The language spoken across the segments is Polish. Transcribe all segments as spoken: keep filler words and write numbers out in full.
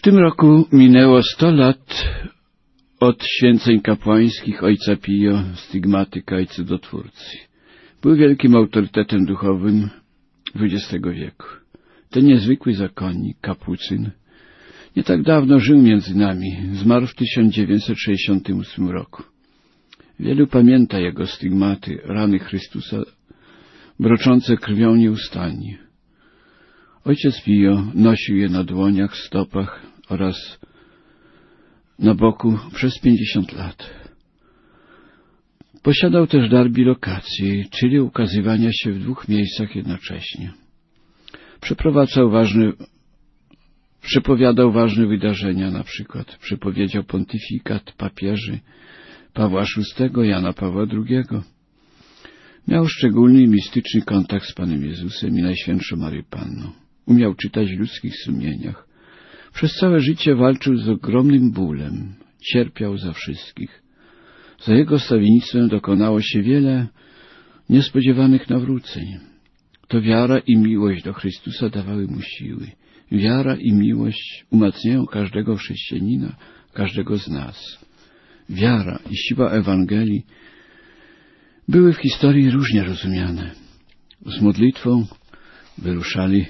W tym roku minęło sto lat od święceń kapłańskich ojca Pio, stygmatyka i cudotwórcy. Był wielkim autorytetem duchowym dwudziestego wieku. Ten niezwykły zakonnik, kapucyn, nie tak dawno żył między nami. Zmarł w tysiąc dziewięćset sześćdziesiątym ósmym roku. Wielu pamięta jego stygmaty, rany Chrystusa, broczące krwią nieustannie. Ojciec Pio nosił je na dłoniach, stopach oraz na boku przez pięćdziesiąt lat. Posiadał też dar bilokacji, czyli ukazywania się w dwóch miejscach jednocześnie. Przeprowadzał ważne, przepowiadał ważne wydarzenia, na przykład przepowiedział pontyfikat papieży Pawła szóstego, Jana Pawła drugiego. Miał szczególny i mistyczny kontakt z Panem Jezusem i Najświętszą Maryją Panną. Umiał czytać w ludzkich sumieniach. Przez całe życie walczył z ogromnym bólem. Cierpiał za wszystkich. Za jego stawiennictwem dokonało się wiele niespodziewanych nawróceń. To wiara i miłość do Chrystusa dawały mu siły. Wiara i miłość umacniają każdego chrześcijanina, każdego z nas. Wiara i siła Ewangelii były w historii różnie rozumiane. Z modlitwą wyruszali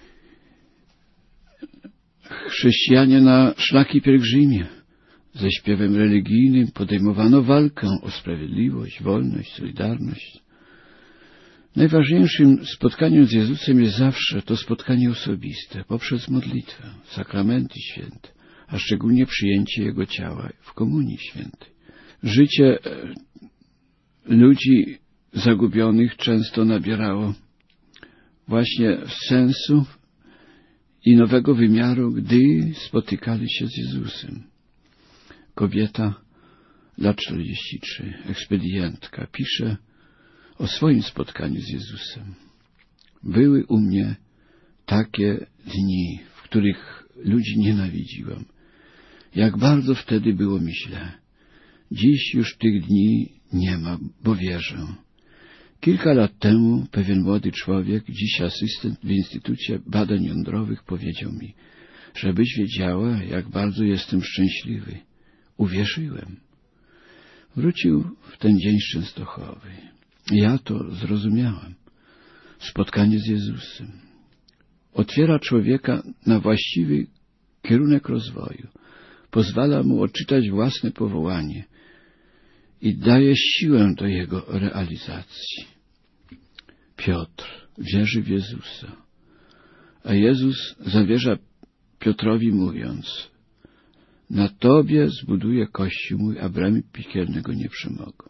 chrześcijanie na szlaki pielgrzymie. Ze śpiewem religijnym podejmowano walkę o sprawiedliwość, wolność, solidarność. Najważniejszym spotkaniem z Jezusem jest zawsze to spotkanie osobiste, poprzez modlitwę, sakramenty święte, a szczególnie przyjęcie Jego ciała w Komunii Świętej. Życie ludzi zagubionych często nabierało właśnie sensu i nowego wymiaru, gdy spotykali się z Jezusem. Kobieta, lat czterdzieści trzy, ekspedientka, pisze o swoim spotkaniu z Jezusem. Były u mnie takie dni, w których ludzi nienawidziłam. Jak bardzo wtedy było mi źle. Dziś już tych dni nie ma, bo wierzę. Kilka lat temu pewien młody człowiek, dziś asystent w Instytucie Badań Jądrowych, powiedział mi, żebyś wiedziała, jak bardzo jestem szczęśliwy. Uwierzyłem. Wrócił w ten dzień z Częstochowy. Ja to zrozumiałem. Spotkanie z Jezusem otwiera człowieka na właściwy kierunek rozwoju. Pozwala mu odczytać własne powołanie i daje siłę do jego realizacji. Piotr wierzy w Jezusa, a Jezus zawierza Piotrowi mówiąc: na Tobie zbuduję Kościół mój, a bramy piekielne go nie przemogą.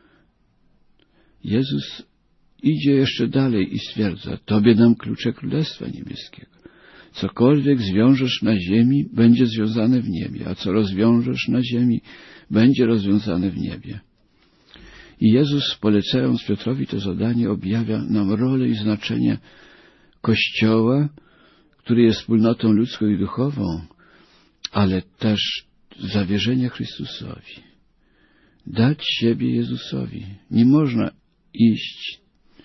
Jezus idzie jeszcze dalej i stwierdza: Tobie dam klucze Królestwa Niebieskiego. Cokolwiek zwiążesz na ziemi, będzie związane w niebie, a co rozwiążesz na ziemi, będzie rozwiązane w niebie. I Jezus, polecając Piotrowi to zadanie, objawia nam rolę i znaczenie Kościoła, który jest wspólnotą ludzką i duchową, ale też zawierzenie Chrystusowi. Dać siebie Jezusowi. Nie można iść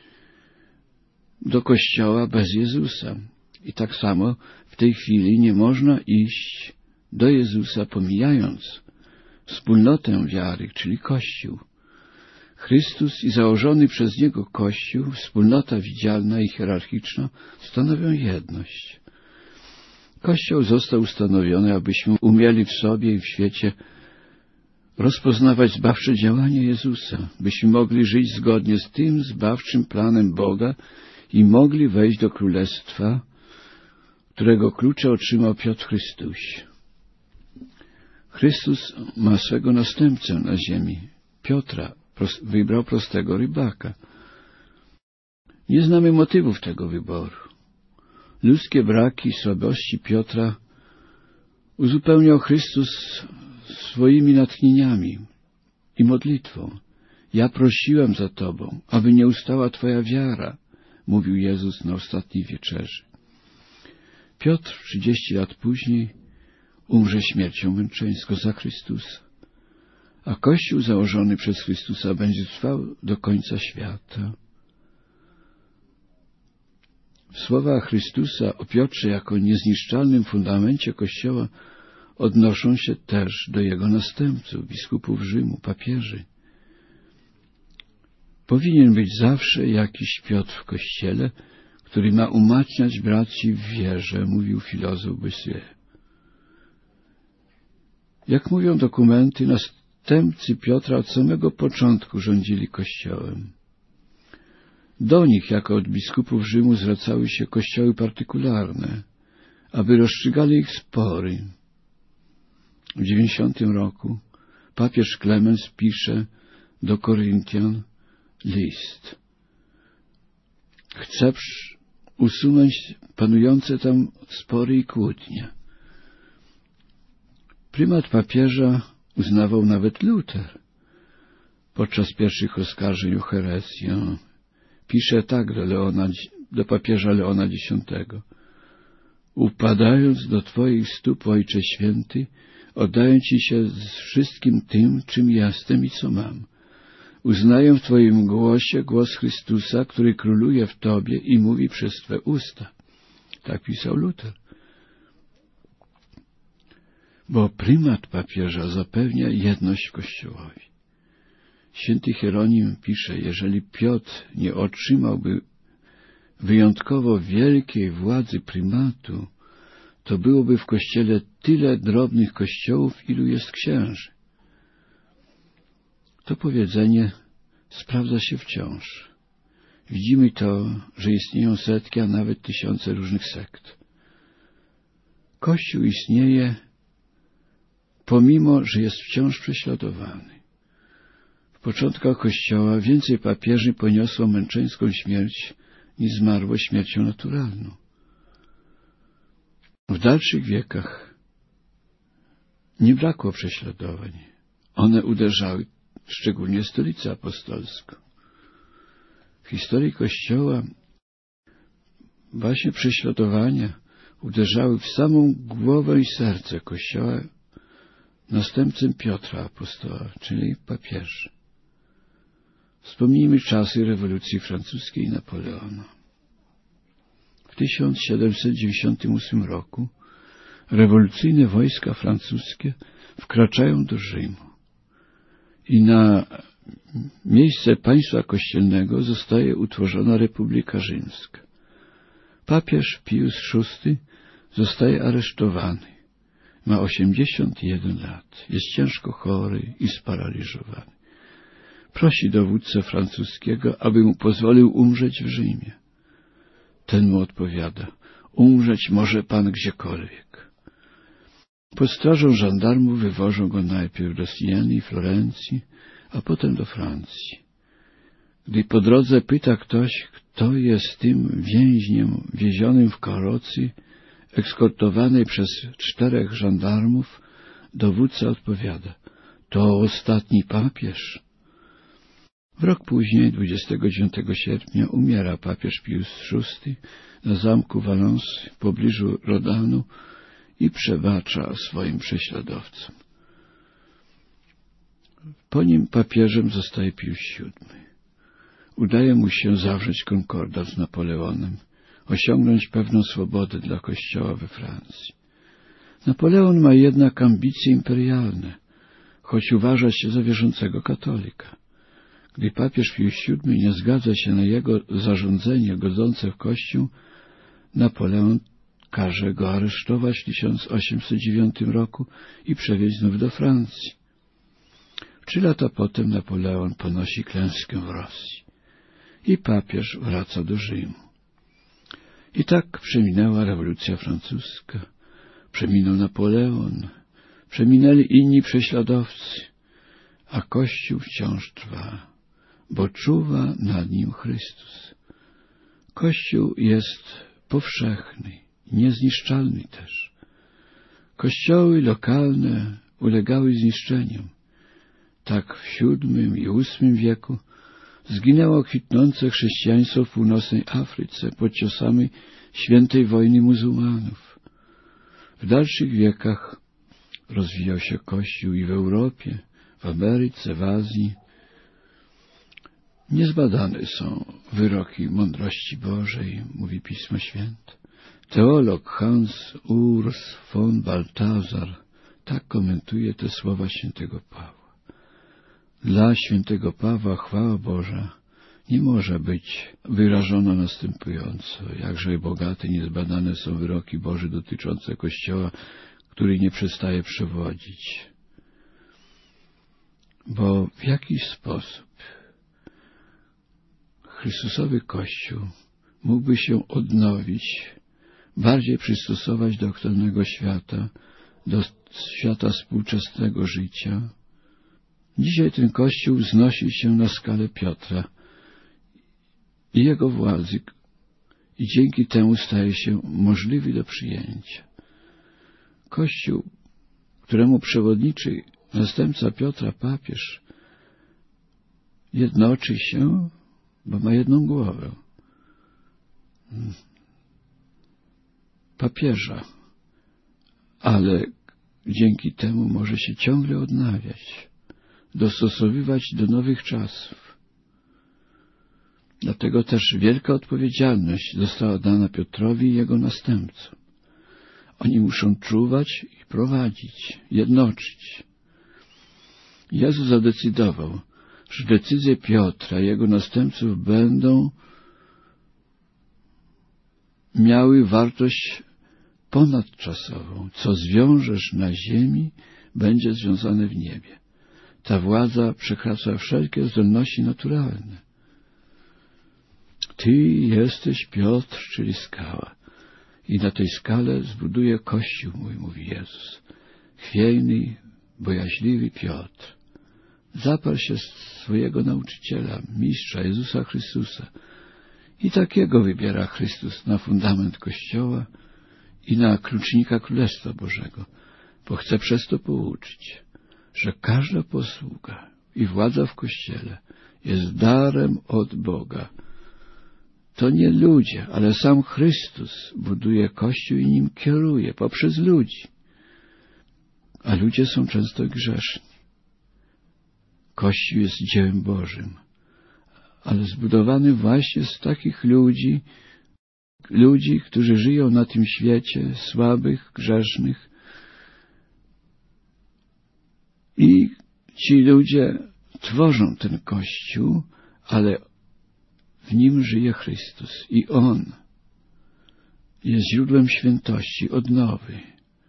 do Kościoła bez Jezusa. I tak samo w tej chwili nie można iść do Jezusa, pomijając wspólnotę wiary, czyli Kościół. Chrystus i założony przez Niego Kościół, wspólnota widzialna i hierarchiczna, stanowią jedność. Kościół został ustanowiony, abyśmy umieli w sobie i w świecie rozpoznawać zbawcze działanie Jezusa, byśmy mogli żyć zgodnie z tym zbawczym planem Boga i mogli wejść do Królestwa, którego klucze otrzymał Piotr w Chrystusie. Chrystus ma swego następcę na ziemi. Piotra wybrał prostego rybaka. Nie znamy motywów tego wyboru. Ludzkie braki i słabości Piotra uzupełniał Chrystus swoimi natchnieniami i modlitwą. Ja prosiłem za Tobą, aby nie ustała Twoja wiara, mówił Jezus na ostatniej wieczerzy. Piotr trzydzieści lat później umrze śmiercią męczeńską za Chrystusa, a Kościół założony przez Chrystusa będzie trwał do końca świata. Słowa Chrystusa o Piotrze jako niezniszczalnym fundamencie Kościoła odnoszą się też do jego następców, biskupów Rzymu, papieży. Powinien być zawsze jakiś Piotr w Kościele, który ma umacniać braci w wierze, mówił filozof Bossuet. Jak mówią dokumenty, następcy Piotra od samego początku rządzili Kościołem. Do nich, jako od biskupów Rzymu, zwracały się kościoły partykularne, aby rozstrzygali ich spory. W dziewięćdziesiątym roku papież Klemens pisze do Koryntian list. Chce usunąć panujące tam spory i kłótnie. Prymat papieża uznawał nawet Luter. Podczas pierwszych oskarżeń o herezję pisze tak do, Leona, do papieża Leona X. Upadając do Twoich stóp, Ojcze Święty, oddaję Ci się z wszystkim tym, czym jestem i co mam. Uznaję w Twoim głosie głos Chrystusa, który króluje w Tobie i mówi przez Twe usta. Tak pisał Luter. Bo prymat papieża zapewnia jedność w Kościołowi. Święty Hieronim pisze, jeżeli Piotr nie otrzymałby wyjątkowo wielkiej władzy prymatu, to byłoby w Kościele tyle drobnych kościołów, ilu jest księży. To powiedzenie sprawdza się wciąż. Widzimy to, że istnieją setki, a nawet tysiące różnych sekt. Kościół istnieje, pomimo że jest wciąż prześladowany. W początkach Kościoła więcej papieży poniosło męczeńską śmierć, niż zmarło śmiercią naturalną. W dalszych wiekach nie brakło prześladowań. One uderzały szczególnie stolicę apostolską. W historii Kościoła właśnie prześladowania uderzały w samą głowę i serce Kościoła następcą Piotra apostoła, czyli papieży. Wspomnijmy czasy rewolucji francuskiej i Napoleona. W tysiąc siedemset dziewięćdziesiątym ósmym roku rewolucyjne wojska francuskie wkraczają do Rzymu i na miejsce państwa kościelnego zostaje utworzona Republika Rzymska. Papież Pius szósty zostaje aresztowany. Ma osiemdziesiąt jeden lat, jest ciężko chory i sparaliżowany. Prosi dowódcę francuskiego, aby mu pozwolił umrzeć w Rzymie. Ten mu odpowiada, umrzeć może pan gdziekolwiek. Pod strażą żandarmów wywożą go najpierw do Sieny i Florencji, a potem do Francji. Gdy po drodze pyta ktoś, kto jest tym więźniem wiezionym w karocy, ekskortowanej przez czterech żandarmów, dowódca odpowiada, to ostatni papież. W rok później, dwudziestego dziewiątego sierpnia, umiera papież Pius szósty na zamku Valence w pobliżu Rodanu i przebacza swoim prześladowcom. Po nim papieżem zostaje Pius siódmy. Udaje mu się zawrzeć konkordat z Napoleonem, osiągnąć pewną swobodę dla Kościoła we Francji. Napoleon ma jednak ambicje imperialne, choć uważa się za wierzącego katolika. Gdy papież Pius siódmy nie zgadza się na jego zarządzenie godzące w Kościół, Napoleon każe go aresztować w tysiąc osiemset dziewiątym roku i przewieźć znów do Francji. Trzy lata potem Napoleon ponosi klęskę w Rosji i papież wraca do Rzymu. I tak przeminęła rewolucja francuska, przeminął Napoleon, przeminęli inni prześladowcy, a Kościół wciąż trwa, bo czuwa nad nim Chrystus. Kościół jest powszechny, niezniszczalny też. Kościoły lokalne ulegały zniszczeniom. Tak w siódmym i ósmym wieku zginęło kwitnące chrześcijaństwo w północnej Afryce pod ciosami świętej wojny muzułmanów. W dalszych wiekach rozwijał się Kościół i w Europie, w Ameryce, w Azji. Niezbadane są wyroki mądrości Bożej, mówi Pismo Święte. Teolog Hans Urs von Balthasar tak komentuje te słowa świętego Pawła. Dla świętego Pawła chwała Boża nie może być wyrażona następująco. Jakże bogate, niezbadane są wyroki Boże dotyczące Kościoła, który nie przestaje przewodzić. Bo w jakiś sposób Chrystusowy Kościół mógłby się odnowić, bardziej przystosować do aktualnego świata, do świata współczesnego życia. Dzisiaj ten Kościół wznosi się na skalę Piotra i jego władzy i dzięki temu staje się możliwy do przyjęcia. Kościół, któremu przewodniczy następca Piotra, papież, jednoczy się, bo ma jedną głowę. Papieża, ale dzięki temu może się ciągle odnawiać, dostosowywać do nowych czasów. Dlatego też wielka odpowiedzialność została dana Piotrowi i jego następcom. Oni muszą czuwać i prowadzić, jednoczyć. Jezus zadecydował, że decyzje Piotra i jego następców będą miały wartość ponadczasową. Co zwiążesz na ziemi, będzie związane w niebie. Ta władza przekracza wszelkie zdolności naturalne. Ty jesteś Piotr, czyli skała. I na tej skale zbuduję Kościół mój, mówi Jezus. Chwiejny, bojaźliwy Piotr. Zaparł się swojego nauczyciela, mistrza Jezusa Chrystusa. I takiego wybiera Chrystus na fundament Kościoła i na klucznika Królestwa Bożego, bo chce przez to pouczyć, że każda posługa i władza w Kościele jest darem od Boga. To nie ludzie, ale sam Chrystus buduje Kościół i nim kieruje poprzez ludzi. A ludzie są często grzeszni. Kościół jest dziełem Bożym, ale zbudowany właśnie z takich ludzi, ludzi, którzy żyją na tym świecie, słabych, grzesznych. I ci ludzie tworzą ten Kościół, ale w nim żyje Chrystus i On jest źródłem świętości, odnowy.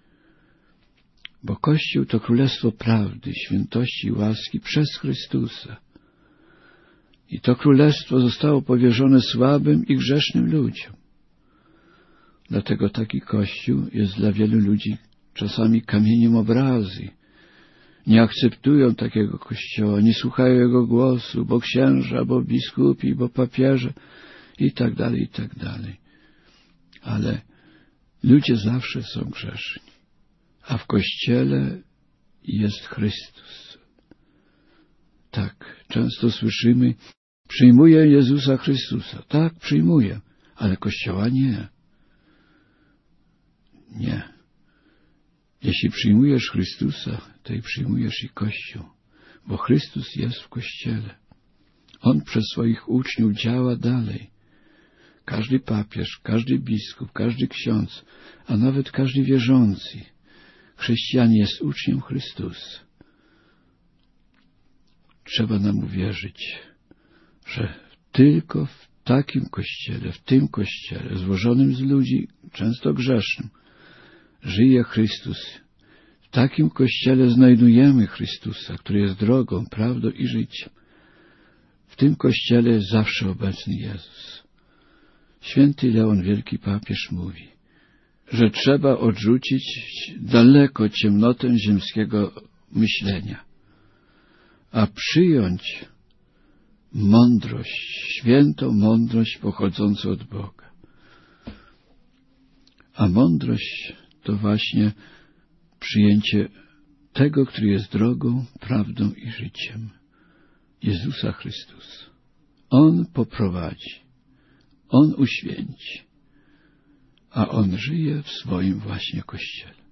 Bo Kościół to królestwo prawdy, świętości i łaski przez Chrystusa. I to królestwo zostało powierzone słabym i grzesznym ludziom. Dlatego taki Kościół jest dla wielu ludzi czasami kamieniem obrazy. Nie akceptują takiego Kościoła, nie słuchają jego głosu, bo księża, bo biskupi, bo papieże i tak dalej, i tak dalej. Ale ludzie zawsze są grzeszni, a w Kościele jest Chrystus. Tak, często słyszymy, przyjmuję Jezusa Chrystusa. Tak, przyjmuję, ale Kościoła nie. Nie. Jeśli przyjmujesz Chrystusa, to i przyjmujesz i Kościół, bo Chrystus jest w Kościele. On przez swoich uczniów działa dalej. Każdy papież, każdy biskup, każdy ksiądz, a nawet każdy wierzący chrześcijanin jest uczniem Chrystusa. Trzeba nam uwierzyć, że tylko w takim Kościele, w tym Kościele, złożonym z ludzi, często grzesznym, żyje Chrystus. W takim Kościele znajdujemy Chrystusa, który jest drogą, prawdą i życiem. W tym Kościele jest zawsze obecny Jezus. Święty Leon, wielki papież, mówi, że trzeba odrzucić daleko ciemnotę ziemskiego myślenia, a przyjąć mądrość, świętą mądrość pochodzącą od Boga. A mądrość to właśnie przyjęcie tego, który jest drogą, prawdą i życiem. Jezusa Chrystusa. On poprowadzi, On uświęci, a On żyje w swoim właśnie Kościele.